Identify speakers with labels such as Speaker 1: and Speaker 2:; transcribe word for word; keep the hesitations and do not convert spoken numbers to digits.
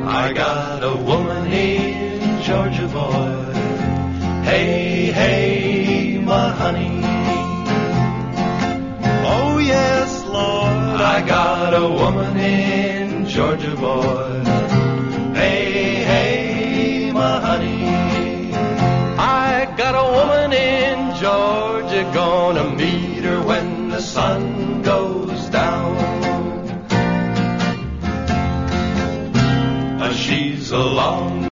Speaker 1: I got a woman in Georgia, boy. Hey, hey, my honey. Oh, yes, Lord, I got a woman in Georgia, boy.